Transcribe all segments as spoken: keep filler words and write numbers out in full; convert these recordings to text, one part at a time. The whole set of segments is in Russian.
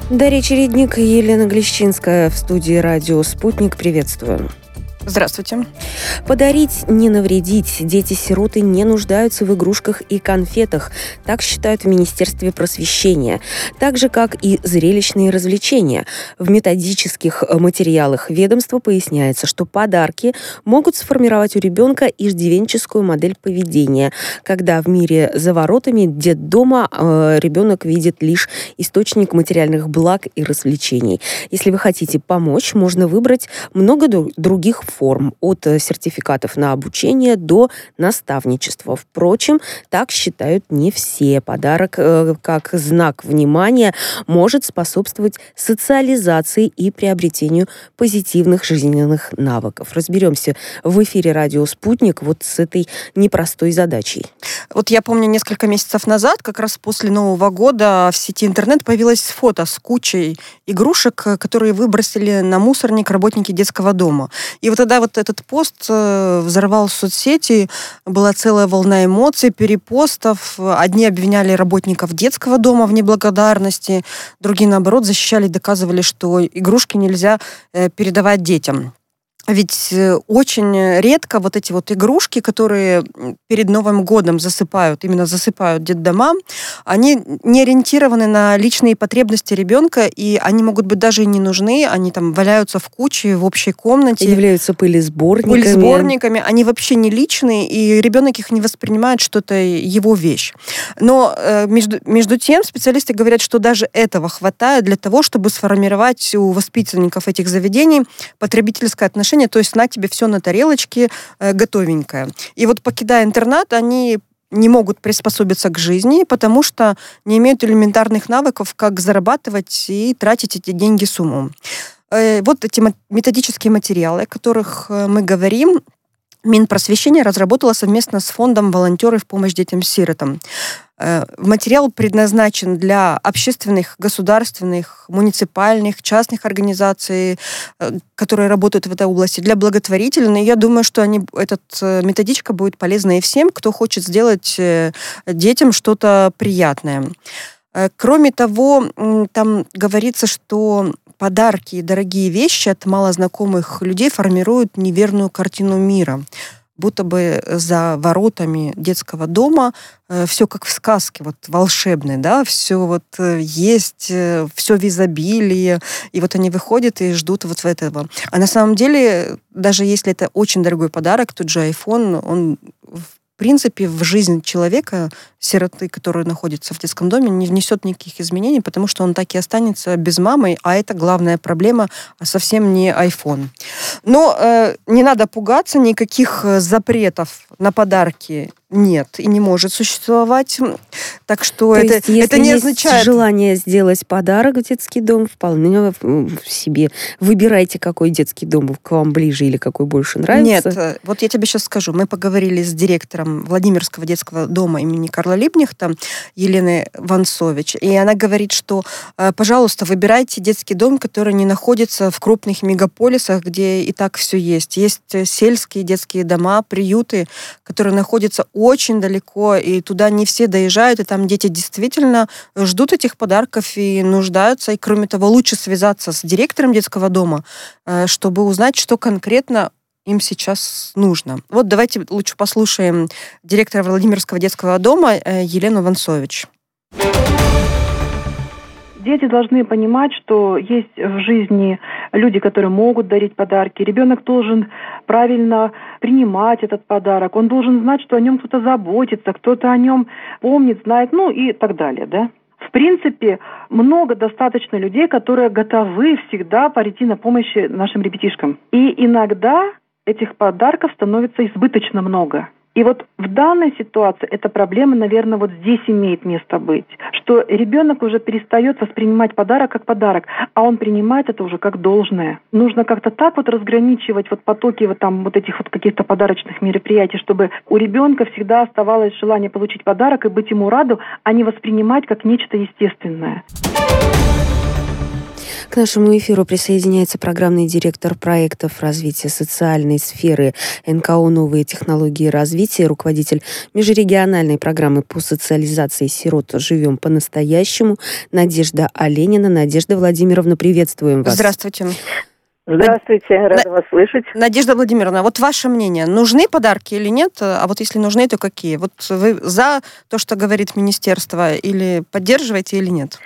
Дарья Чередник и Елена Глещинская в студии радио «Спутник». Приветствую. Здравствуйте. Подарить, не навредить. Дети-сироты не нуждаются в игрушках и конфетах. Так считают в Министерстве просвещения. Так же, как и зрелищные развлечения. В методических материалах ведомства поясняется, что подарки могут сформировать у ребенка иждивенческую модель поведения, когда в мире за воротами детдома э, ребенок видит лишь источник материальных благ и развлечений. Если вы хотите помочь, можно выбрать много других форм, от сертификатов на обучение до наставничества. Впрочем, так считают не все. Подарок, э, как знак внимания, может способствовать социализации и приобретению позитивных жизненных навыков. Разберемся в эфире радио «Спутник» вот с этой непростой задачей. Вот я помню, несколько месяцев назад, как раз после Нового года, в сети интернет появилось фото с кучей игрушек, которые выбросили на мусорник работники детского дома. И вот тогда вот этот пост взорвал соцсети, была целая волна эмоций, перепостов. Одни обвиняли работников детского дома в неблагодарности, другие, наоборот, защищали и доказывали, что игрушки нельзя передавать детям. Ведь очень редко вот эти вот игрушки, которые перед Новым годом засыпают, именно засыпают детдома, они не ориентированы на личные потребности ребенка, и они могут быть даже и не нужны, они там валяются в куче в общей комнате. Являются пылесборниками. Пылесборниками, они вообще не личные, и ребенок их не воспринимает, что это его вещь. Но э, между, между тем специалисты говорят, что даже этого хватает для того, чтобы сформировать у воспитанников этих заведений потребительское отношение, то есть на тебе все на тарелочке э, готовенькое. И вот, покидая интернат, они не могут приспособиться к жизни, потому что не имеют элементарных навыков, как зарабатывать и тратить эти деньги с умом. Э, вот эти методические материалы, о которых мы говорим, Минпросвещение разработало совместно с фондом «Волонтеры в помощь детям-сиротам». Материал предназначен для общественных, государственных, муниципальных, частных организаций, которые работают в этой области, для благотворительных. Я думаю, что они, эта методичка будет полезна и всем, кто хочет сделать детям что-то приятное. Кроме того, там говорится, что подарки и дорогие вещи от малознакомых людей формируют неверную картину мира. Будто бы за воротами детского дома э, все как в сказке, вот волшебное, да, все вот э, есть, э, все в изобилии, и вот они выходят и ждут вот этого. А на самом деле, даже если это очень дорогой подарок, тот же iPhone, он в принципе в жизнь человека, сироты, который находится в детском доме, не внесет никаких изменений, потому что он так и останется без мамы, а это главная проблема, а совсем не iPhone. Но э, не надо пугаться, никаких запретов на подарки нет и не может существовать. Так что То это, есть, если это не есть означает... желание сделать подарок в детский дом, вполне в себе. Выбирайте, какой детский дом к вам ближе или какой больше нравится. Нет, вот я тебе сейчас скажу. Мы поговорили с директором Владимирского детского дома имени Карла Либкнехта Еленой Ванцович, и она говорит, что, пожалуйста, выбирайте детский дом, который не находится в крупных мегаполисах, где и так все есть. Есть сельские детские дома, приюты, которые находятся очень далеко, и туда не все доезжают, и там дети действительно ждут этих подарков и нуждаются. И, кроме того, лучше связаться с директором детского дома, чтобы узнать, что конкретно им сейчас нужно. Вот давайте лучше послушаем директора Владимирского детского дома Елену Ванцович. Дети должны понимать, что есть в жизни люди, которые могут дарить подарки. Ребенок должен правильно принимать этот подарок. Он должен знать, что о нем кто-то заботится, кто-то о нем помнит, знает, ну и так далее, да. В принципе, много достаточно людей, которые готовы всегда пойти на помощь нашим ребятишкам. И иногда этих подарков становится избыточно много. И вот в данной ситуации эта проблема, наверное, вот здесь имеет место быть, что ребенок уже перестает воспринимать подарок как подарок, а он принимает это уже как должное. Нужно как-то так вот разграничивать вот потоки вот там вот этих вот каких-то подарочных мероприятий, чтобы у ребенка всегда оставалось желание получить подарок и быть ему раду, а не воспринимать как нечто естественное. К нашему эфиру присоединяется программный директор проектов развития социальной сферы эн ка о «Новые технологии развития», руководитель межрегиональной программы по социализации сирот «Живем по-настоящему» Надежда Оленина. Надежда Владимировна, приветствуем вас. Здравствуйте. Здравствуйте, рада На... вас слышать. Надежда Владимировна, вот ваше мнение, нужны подарки или нет? А вот если нужны, то какие? Вот вы за то, что говорит министерство, или поддерживаете, или нет?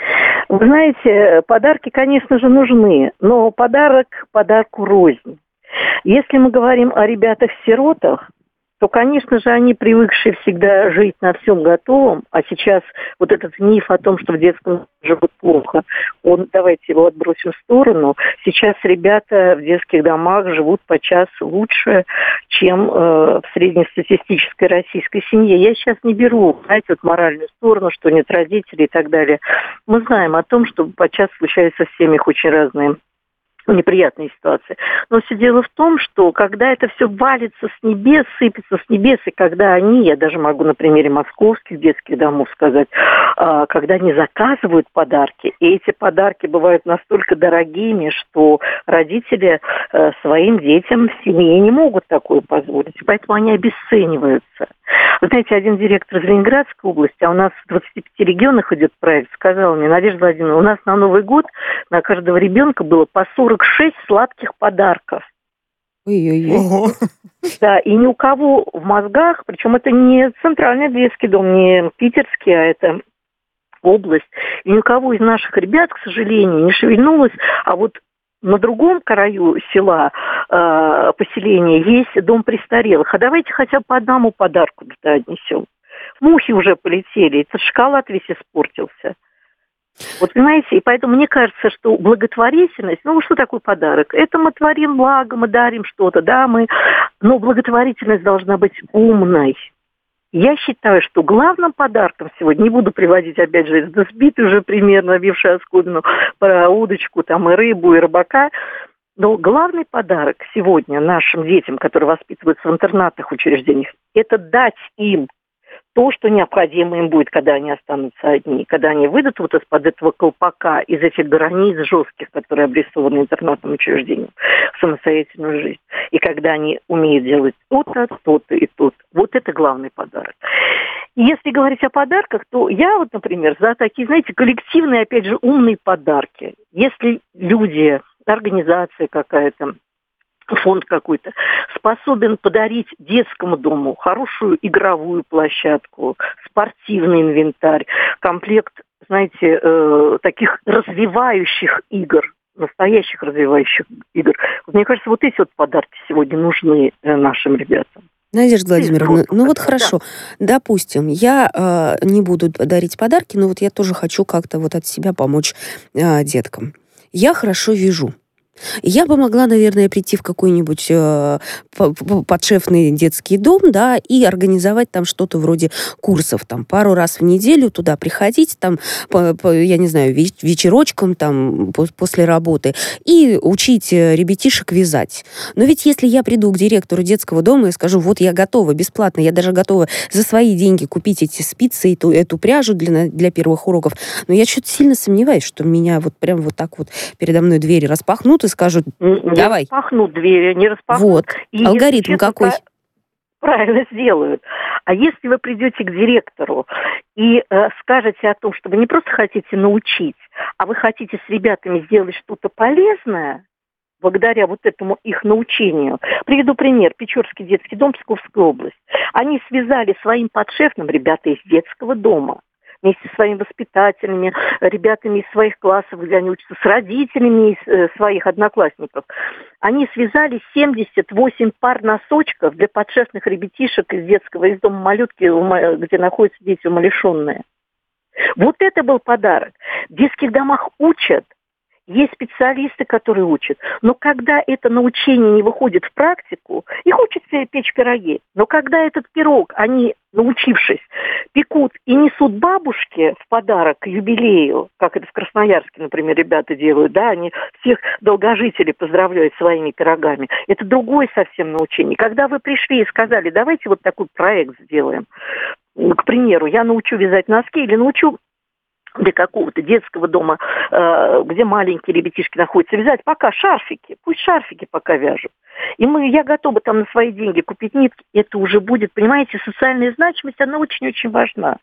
Вы знаете, подарки, конечно же, нужны, но подарок подарку рознь. Если мы говорим о ребятах-сиротах, то, конечно же, они привыкшие всегда жить на всем готовом, а сейчас вот этот миф о том, что в детском живут плохо, он, давайте его отбросим в сторону. Сейчас ребята в детских домах живут подчас лучше, чем э, в среднестатистической российской семье. Я сейчас не беру, знаете, вот моральную сторону, что нет родителей и так далее. Мы знаем о том, что подчас случаются в семьях очень разные неприятные ситуации. Но все дело в том, что когда это все валится с небес, сыпется с небес, и когда они, я даже могу на примере московских детских домов сказать, когда они заказывают подарки, и эти подарки бывают настолько дорогими, что родители своим детям в семье не могут такое позволить, поэтому они обесцениваются. Вы знаете, один директор из Ленинградской области, а у нас в двадцати пяти регионах идет проект, сказал мне: Надежда Владимировна, у нас на Новый год на каждого ребенка было по сорок шесть сладких подарков. Ой-ой-ой. Да, и ни у кого в мозгах, причем это не центральный детский дом, не питерский, а это область, и ни у кого из наших ребят, к сожалению, не шевельнулось, а вот на другом краю села, э, поселения, есть дом престарелых. А давайте хотя бы по одному подарку туда отнесем. Мухи уже полетели, этот шоколад весь испортился. Вот понимаете, и поэтому мне кажется, что благотворительность, ну что такое подарок? Это мы творим благо, мы дарим что-то, да, мы, но благотворительность должна быть умной. Я считаю, что главным подарком сегодня, не буду приводить, опять же, это сбитый уже пример, набивший оскомину про удочку, там, и рыбу, и рыбака, но главный подарок сегодня нашим детям, которые воспитываются в интернатных учреждениях, это дать им то, что необходимо им будет, когда они останутся одни, когда они выйдут вот из-под этого колпака, из этих границ жестких, которые обрисованы интернатным учреждением, в самостоятельную жизнь. И когда они умеют делать то-то, то-то и то-то. Вот это главный подарок. И если говорить о подарках, то я вот, например, за такие, знаете, коллективные, опять же, умные подарки. Если люди, организация какая-то, фонд какой-то, способен подарить детскому дому хорошую игровую площадку, спортивный инвентарь, комплект, знаете, э, таких развивающих игр, настоящих развивающих игр. Вот, мне кажется, вот эти вот подарки сегодня нужны э, нашим ребятам. Надежда Владимировна, ну вот хорошо, да. Допустим, я э, не буду дарить подарки, но вот я тоже хочу как-то вот от себя помочь э, деткам. Я хорошо вяжу. Я бы могла, наверное, прийти в какой-нибудь э, подшефный детский дом, да, и организовать там что-то вроде курсов, там, пару раз в неделю туда приходить, там, по, по, я не знаю, вечерочком, там, по, после работы, и учить ребятишек вязать. Но ведь если я приду к директору детского дома и скажу: вот я готова бесплатно, я даже готова за свои деньги купить эти спицы, эту, эту пряжу для, для первых уроков, но я что-то сильно сомневаюсь, что меня вот прям вот так вот передо мной двери распахнут и скажут: давай. Не распахнут двери, не распахнут. Вот. И алгоритм какой? Правильно сделают. А если вы придете к директору и э, скажете о том, что вы не просто хотите научить, а вы хотите с ребятами сделать что-то полезное, благодаря вот этому их научению. Приведу пример. Печорский детский дом, Псковская область. Они связали своим подшефным ребята из детского дома вместе со своими воспитателями, ребятами из своих классов, где они учатся, с родителями из э, своих одноклассников. Они связали семьдесят восемь пар носочков для подшефных ребятишек из детского, из дома малютки, где находятся дети умалишенные. Вот это был подарок. В детских домах учат. Есть специалисты, которые учат. Но когда это научение не выходит в практику, их учат печь пироги. Но когда этот пирог, они, научившись, пекут и несут бабушке в подарок к юбилею, как это в Красноярске, например, ребята делают, да, они всех долгожителей поздравляют своими пирогами. Это другое совсем научение. Когда вы пришли и сказали: давайте вот такой проект сделаем, к примеру, я научу вязать носки или научу для какого-то детского дома, э, где маленькие ребятишки находятся, вязать пока шарфики, пусть шарфики пока вяжут. И мы, я готова там на свои деньги купить нитки, это уже будет, понимаете, социальная значимость, она очень-очень важна.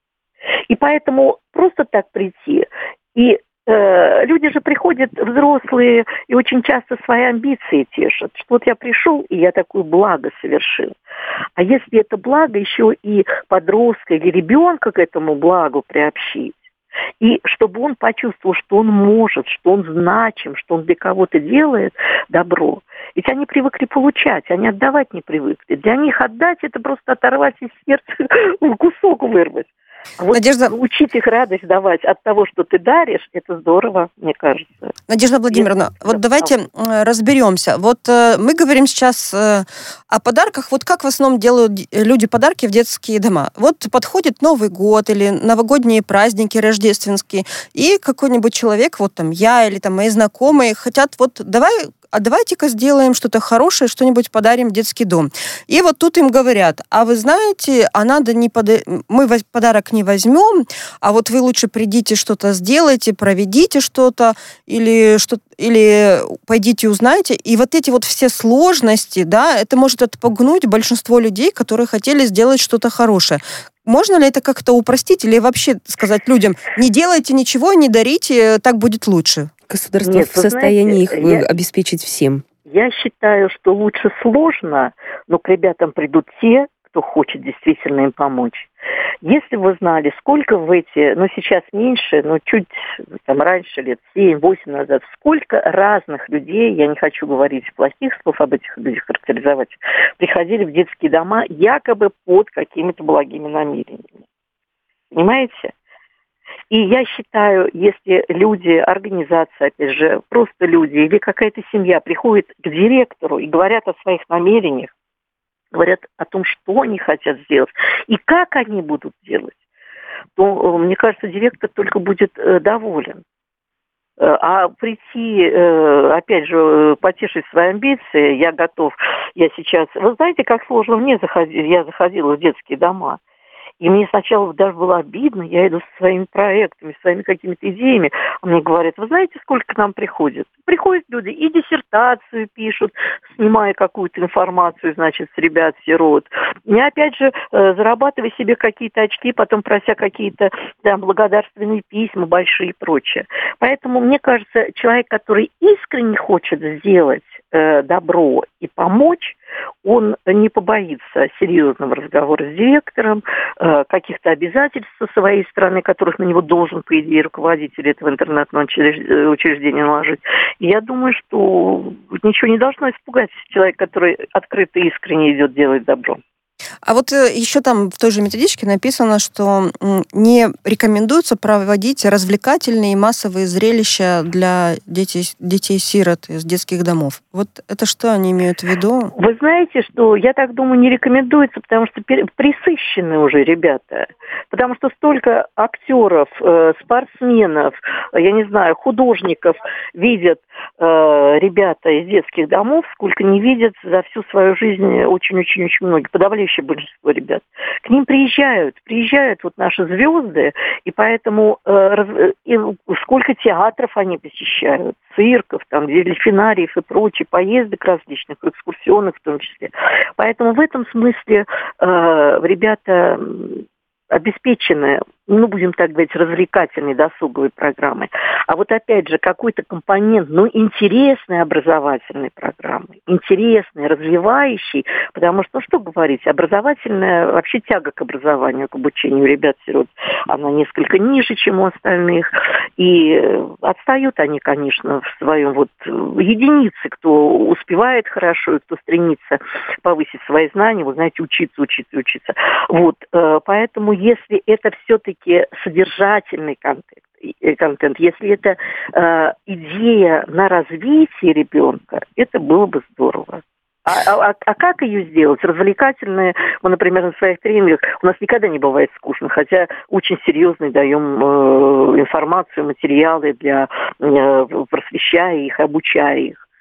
И поэтому просто так прийти, и э, люди же приходят взрослые и очень часто свои амбиции тешат, что вот я пришел, и я такое благо совершил. А если это благо еще и подростка или ребенка к этому благу приобщить, и чтобы он почувствовал, что он может, что он значим, что он для кого-то делает добро. Ведь они привыкли получать, они отдавать не привыкли. Для них отдать – это просто оторвать из сердца кусок вырвать. А вот Надежда... учить их радость давать от того, что ты даришь, это здорово, мне кажется. Надежда Владимировна, Если... вот давайте разберемся. Вот э, мы говорим сейчас э, о подарках. Вот как в основном делают люди подарки в детские дома? Вот подходит Новый год или новогодние праздники рождественские, и какой-нибудь человек, вот там я или там мои знакомые, хотят вот давай... а давайте-ка сделаем что-то хорошее, что-нибудь подарим в детский дом. И вот тут им говорят, а вы знаете, а надо не пода... мы подарок не возьмем, а вот вы лучше придите что-то сделайте, проведите что-то, или, что... или пойдите узнайте. И вот эти вот все сложности, да, это может отпугнуть большинство людей, которые хотели сделать что-то хорошее. Можно ли это как-то упростить или вообще сказать людям, не делайте ничего, не дарите, так будет лучше? Государство Нет, в состоянии знаете, их я, обеспечить всем. Я считаю, что лучше сложно, но к ребятам придут те, кто хочет действительно им помочь. Если вы знали, сколько в эти, ну сейчас меньше, но чуть там раньше, лет семь-восемь назад, сколько разных людей, я не хочу говорить плохих слов об этих людях характеризовать, приходили в детские дома якобы под какими-то благими намерениями. Понимаете? И я считаю, если люди, организация, опять же, просто люди или какая-то семья приходит к директору и говорят о своих намерениях, говорят о том, что они хотят сделать и как они будут делать, то, мне кажется, директор только будет доволен. А прийти, опять же, потешить свои амбиции, я готов, я сейчас... Вы знаете, как сложно мне заходить, я заходила в детские дома. И мне сначала даже было обидно, я иду со своими проектами, своими какими-то идеями. А мне говорят, вы знаете, сколько к нам приходит? Приходят люди и диссертацию пишут, снимая какую-то информацию, значит, с ребят-сирот. И опять же, зарабатывая себе какие-то очки, потом прося какие-то там благодарственные письма большие и прочее. Поэтому, мне кажется, человек, который искренне хочет сделать э, добро и помочь, он не побоится серьезного разговора с директором, каких-то обязательств со своей стороны, которых на него должен, по идее, руководитель этого интернетного учреждения наложить. И я думаю, что ничего не должно испугать человека, который открыто и искренне идет делать добро. А вот еще там в той же методичке написано, что не рекомендуется проводить развлекательные и массовые зрелища для детей, детей-сирот из детских домов. Вот это что они имеют в виду? Вы знаете, что я так думаю, не рекомендуется, потому что присыщены уже ребята. Потому что столько актеров, спортсменов, я не знаю, художников видят ребята из детских домов, сколько не видят за всю свою жизнь очень-очень-очень многие, подавляющее большинство ребят. К ним приезжают, приезжают вот наши звезды, и поэтому э, и сколько театров они посещают, цирков, там, дельфинариев и прочее, поездок различных, экскурсионных в том числе. Поэтому в этом смысле э, ребята обеспечены, ну, будем так говорить, развлекательной досуговой программой. А вот опять же, какой-то компонент, ну, интересной образовательной программы, интересной, развивающей, потому что, ну, что говорить, образовательная, вообще тяга к образованию, к обучению ребят-сирот, она несколько ниже, чем у остальных, и отстают они, конечно, в своем вот единице, кто успевает хорошо и кто стремится повысить свои знания, вы знаете, учиться, учиться, учиться. Вот, поэтому если это все-таки содержательный контент, контент, если это э, идея на развитие ребенка, это было бы здорово. А, а, а как ее сделать? Развлекательные, мы, например, на своих тренингах, у нас никогда не бывает скучно, хотя очень серьезно даем э, информацию, материалы для э, просвещая их, обучая их.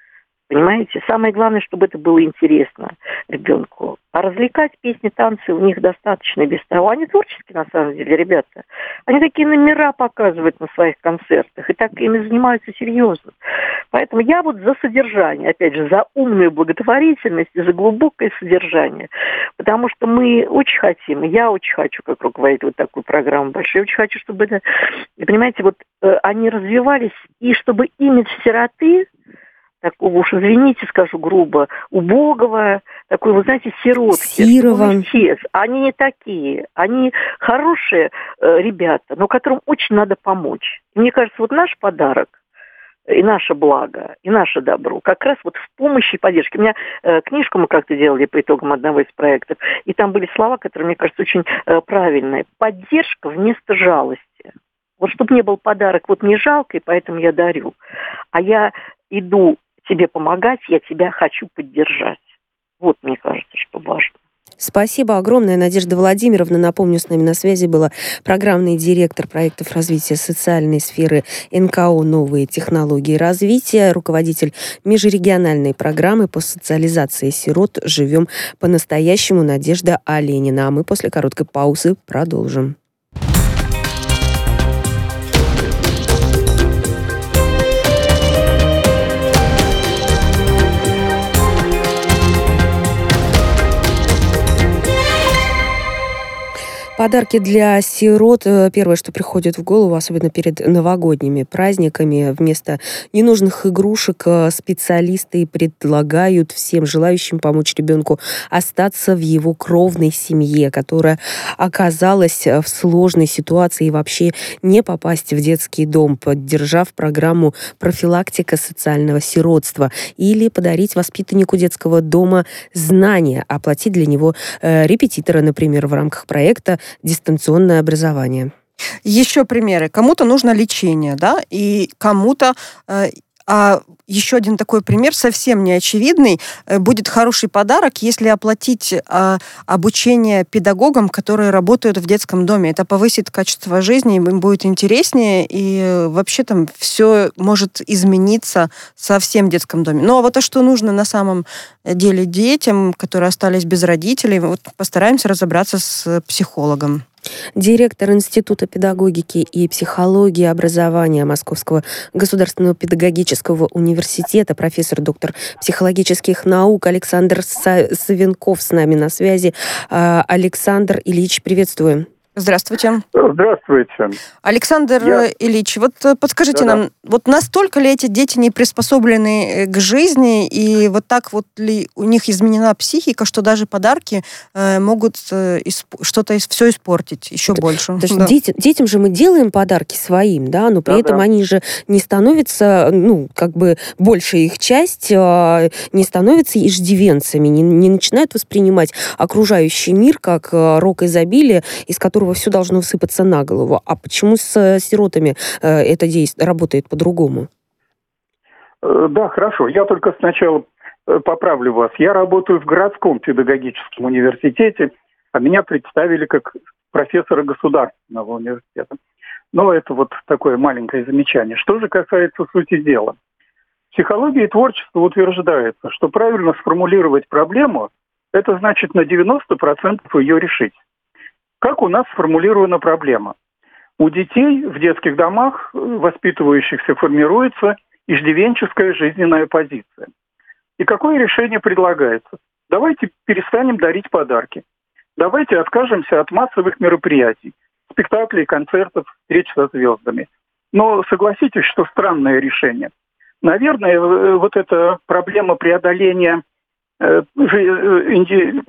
Понимаете? Самое главное, чтобы это было интересно ребенку. А развлекать песни, танцы у них достаточно без того. Они творческие, на самом деле, ребята. Они такие номера показывают на своих концертах. И так ими занимаются серьезно. Поэтому я вот за содержание, опять же, за умную благотворительность и за глубокое содержание. Потому что мы очень хотим, я очень хочу, как руководитель вот такую программу большую, я очень хочу, чтобы это, понимаете, вот э, они развивались, и чтобы имидж сироты, такого уж, извините, скажу грубо, убогого, такой, вы знаете, сиротки. Сирова. Они не такие. Они хорошие э, ребята, но которым очень надо помочь. И мне кажется, вот наш подарок, и наше благо, и наше добро, как раз вот в помощи и поддержке. У меня э, книжку мы как-то делали по итогам одного из проектов, и там были слова, которые, мне кажется, очень э, правильные. Поддержка вместо жалости. Вот чтобы не был подарок, вот мне жалко, и поэтому я дарю. А я иду тебе помогать, я тебя хочу поддержать. Вот, мне кажется, что важно. Спасибо огромное, Надежда Владимировна. Напомню, с нами на связи была программный директор проектов развития социальной сферы эн ка о «Новые технологии развития», руководитель межрегиональной программы по социализации сирот «Живем по-настоящему» Надежда Оленина. А мы после короткой паузы продолжим. Подарки для сирот. Первое, что приходит в голову, особенно перед новогодними праздниками, вместо ненужных игрушек специалисты предлагают всем желающим помочь ребенку остаться в его кровной семье, которая оказалась в сложной ситуации и вообще не попасть в детский дом, поддержав программу «Профилактика социального сиротства», или подарить воспитаннику детского дома знания, оплатить для него э, репетитора, например, в рамках проекта «Дистанционное образование». Еще примеры. Кому-то нужно лечение, да, и кому-то... Э, а еще один такой пример, совсем неочевидный. Будет хороший подарок, если оплатить э, обучение педагогам, которые работают в детском доме. Это повысит качество жизни, им будет интереснее, и вообще там все может измениться совсем в детском доме. Ну, а вот то, что нужно на самом деле детям, которые остались без родителей, вот постараемся разобраться с психологом. Директор Института педагогики и психологии образования Московского государственного педагогического университета, профессор, доктор психологических наук Александр Савенков с нами на связи. Александр Ильич, приветствуем. Здравствуйте. Здравствуйте. Александр Я... Ильич, вот подскажите Да-да. нам, вот настолько ли эти дети не приспособлены к жизни, и вот так вот ли у них изменена психика, что даже подарки э, могут э, исп... что-то все испортить еще да, больше? Да. Дети, детям же мы делаем подарки своим, да, но при да, этом да. они же не становятся, ну, как бы большая их часть э, не становятся иждивенцами, не, не начинают воспринимать окружающий мир как э, рог изобилия, из которого все должно всыпаться на голову. А почему с сиротами э, это действие работает по-другому? Да, хорошо. Я только сначала поправлю вас. Я работаю в городском педагогическом университете, а меня представили как профессора государственного университета. Но это вот такое маленькое замечание. Что же касается сути дела. В психологии творчества утверждается, что правильно сформулировать проблему, это значит на девяносто процентов ее решить. Как у нас сформулирована проблема? У детей в детских домах, воспитывающихся, формируется иждивенческая жизненная позиция. И какое решение предлагается? Давайте перестанем дарить подарки. Давайте откажемся от массовых мероприятий, спектаклей, концертов, встреч со звездами. Но согласитесь, что странное решение. Наверное, вот эта проблема преодоления э, инди...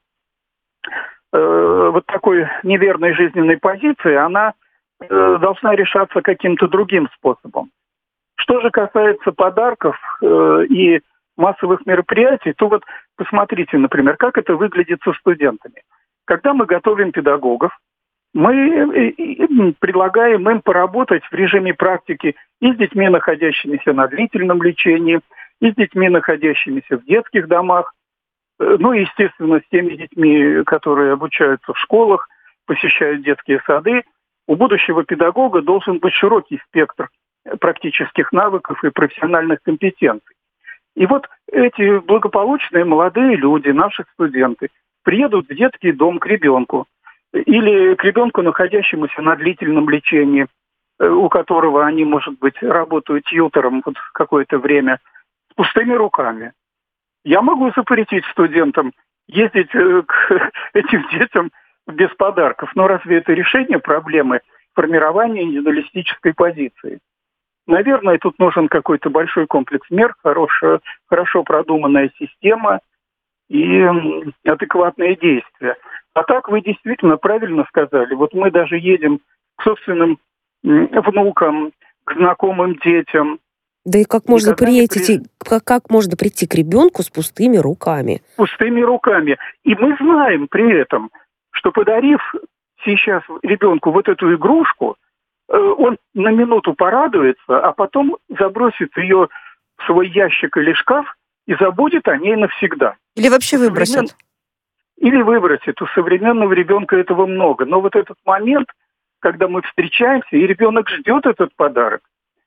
вот такой неверной жизненной позиции, она э, должна решаться каким-то другим способом. Что же касается подарков э, и массовых мероприятий, то вот посмотрите, например, как это выглядит со студентами. Когда мы готовим педагогов, мы предлагаем им поработать в режиме практики и с детьми, находящимися на длительном лечении, и с детьми, находящимися в детских домах, ну и, естественно, с теми детьми, которые обучаются в школах, посещают детские сады. У будущего педагога должен быть широкий спектр практических навыков и профессиональных компетенций. И вот эти благополучные молодые люди, наши студенты, приедут в детский дом к ребенку или к ребенку, находящемуся на длительном лечении, у которого они, может быть, работают тьютором вот какое-то время, с пустыми руками. Я могу запретить студентам ездить к этим детям без подарков. Но разве это решение проблемы формирования индивидуалистической позиции? Наверное, тут нужен какой-то большой комплекс мер, хорошая, хорошо продуманная система и адекватные действия. А так вы действительно правильно сказали. Вот мы даже едем к собственным внукам, к знакомым детям. Да и как можно Никогда прийти, при- как, как можно прийти к ребенку с пустыми руками? пустыми руками. И мы знаем при этом, что подарив сейчас ребенку вот эту игрушку, э, он на минуту порадуется, а потом забросит ее в свой ящик или шкаф и забудет о ней навсегда. Или вообще выбросят. Современ- Или выбросит. У современного ребенка этого много. Но вот этот момент, когда мы встречаемся, и ребенок ждет этот подарок,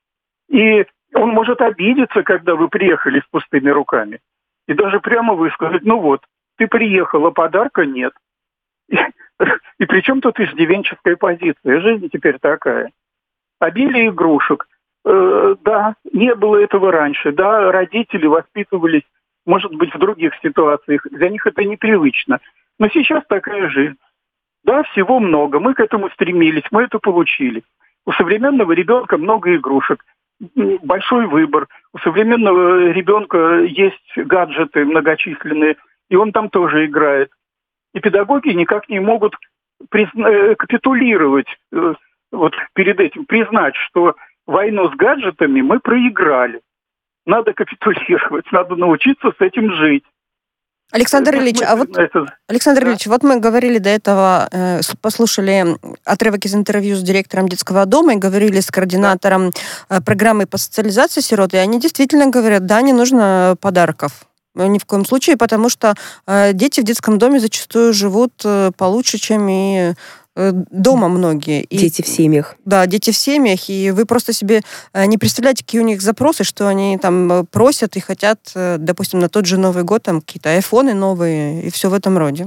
и он может обидеться, когда вы приехали с пустыми руками. И даже прямо высказать: ну вот, ты приехала, подарка нет. И, и при чем тут иждивенческая позиция? Жизнь теперь такая. Обилие игрушек. Э, да, не было этого раньше. Да, родители воспитывались, может быть, в других ситуациях. Для них это непривычно. Но сейчас такая жизнь. Да, всего много. Мы к этому стремились, мы это получили. У современного ребенка много игрушек. Большой выбор. У современного ребенка есть гаджеты многочисленные, и он там тоже играет. И педагоги никак не могут призна- капитулировать э, вот перед этим, признать, что войну с гаджетами мы проиграли. Надо капитулировать, надо научиться с этим жить. Александр Ильич, а вот, Это... Александр Да. Ильич, вот мы говорили до этого, э, с- послушали отрывок из интервью с директором детского дома и говорили с координатором э, программы по социализации сирот, и они действительно говорят: да, не нужно подарков. Э, Ни в коем случае, потому что э, дети в детском доме зачастую живут э, получше, чем и э, дома многие. И, Дети в семьях. Да, дети в семьях, и вы просто себе э, не представляете, какие у них запросы, что они там э, просят и хотят, э, допустим, на тот же Новый год там какие-то айфоны новые и все в этом роде.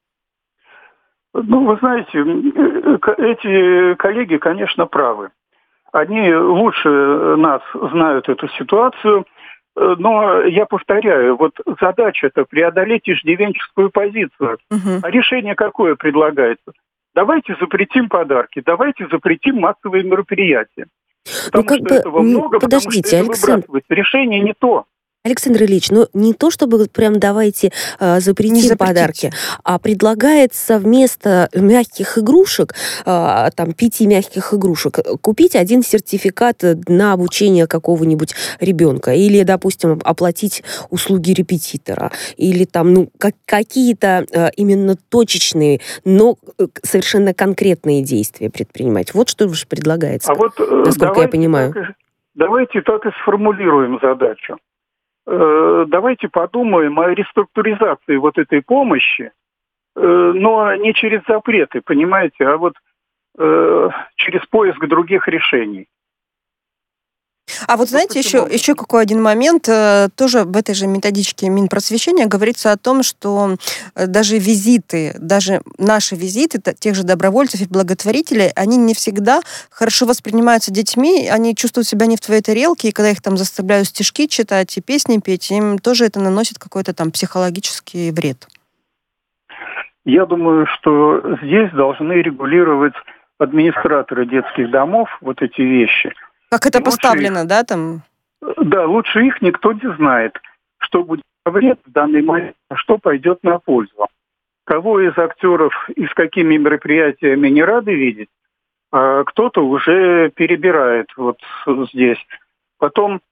Ну, вы знаете, э, к- эти коллеги, конечно, правы. Они лучше нас знают эту ситуацию, э, но я повторяю, вот задача-то преодолеть иждивенческую позицию. Мгм. А решение какое предлагается? Давайте запретим подарки, давайте запретим массовые мероприятия. Потому как что бы, этого м, много, потому что подождите, это Александр, выбрасывается. Решение не то. Александр Ильич, ну не то чтобы вот прям давайте э, запретим Не запретить. подарки, а предлагается вместо мягких игрушек, э, там пяти мягких игрушек, э, купить один сертификат э, на обучение какого-нибудь ребенка, или, допустим, оплатить услуги репетитора, или там, ну, как, какие-то э, именно точечные, но э, совершенно конкретные действия предпринимать. Вот что же предлагается, А вот э, насколько я давайте понимаю. так и- давайте так и сформулируем задачу. Э, Давайте подумаем о реструктуризации вот этой помощи, э, но не через запреты, понимаете, а вот э, через поиск других решений. А вот знаете, таким еще, образом. еще какой один момент, э, тоже в этой же методичке Минпросвещения говорится о том, что э, даже визиты, даже наши визиты т- тех же добровольцев и благотворителей, они не всегда хорошо воспринимаются детьми, они чувствуют себя не в твоей тарелке, и когда их там заставляют стишки читать и песни петь, им тоже это наносит какой-то там психологический вред. Я думаю, что здесь должны регулировать администраторы детских домов вот эти вещи. Как это Лучше поставлено, да, там? Да, лучше их никто не знает, что будет на вред в данный момент, а что пойдет на пользу. Кого из актеров и с какими мероприятиями не рады видеть, а кто-то уже перебирает вот здесь. Потом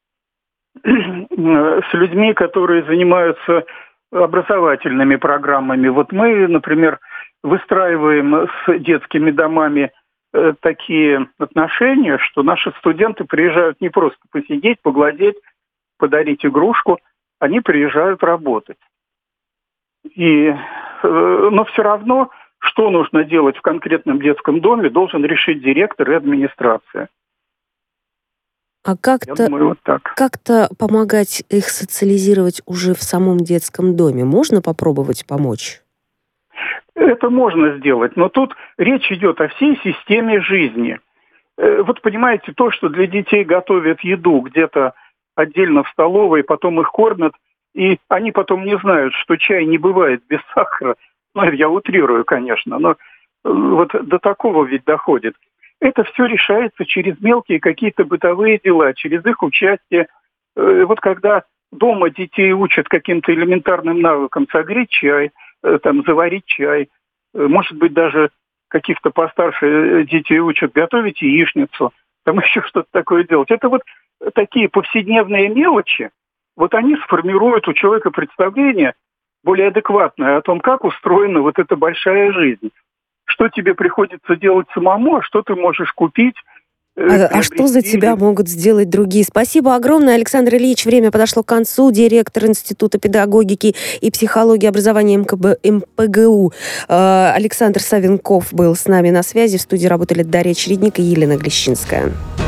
с людьми, которые занимаются образовательными программами. Вот мы, например, выстраиваем с детскими домами э, такие отношения, что наши студенты приезжают не просто посидеть, поглазеть, подарить игрушку, они приезжают работать. И, э, но все равно, что нужно делать в конкретном детском доме, должен решить директор и администрация. А Я как-то, думаю, вот так. как-то помогать их социализировать уже в самом детском доме? Можно попробовать помочь? Это можно сделать, но тут речь идет о всей системе жизни. Э, Вот понимаете, то, что для детей готовят еду где-то отдельно в столовой, потом их кормят, и они потом не знают, что чай не бывает без сахара. Ну, это я утрирую, конечно, но э, вот до такого ведь доходит. Это все решается через мелкие какие-то бытовые дела, через их участие. Э, Вот когда дома детей учат каким-то элементарным навыкам согреть чай, э, там, заварить чай, э, может быть, даже каких-то постарше э, детей учат готовить яичницу, там еще что-то такое делать. Это вот такие повседневные мелочи, вот они сформируют у человека представление более адекватное о том, как устроена вот эта большая жизнь. Что тебе приходится делать самому, а что ты можешь купить, э, А, а что за приобрести. тебя могут сделать другие? Спасибо огромное, Александр Ильич. Время подошло к концу. Директор Института педагогики и психологии образования МКБ, МПГУ э, Александр Савенков был с нами на связи. В студии работали Дарья Чередник и Елена Глещинская.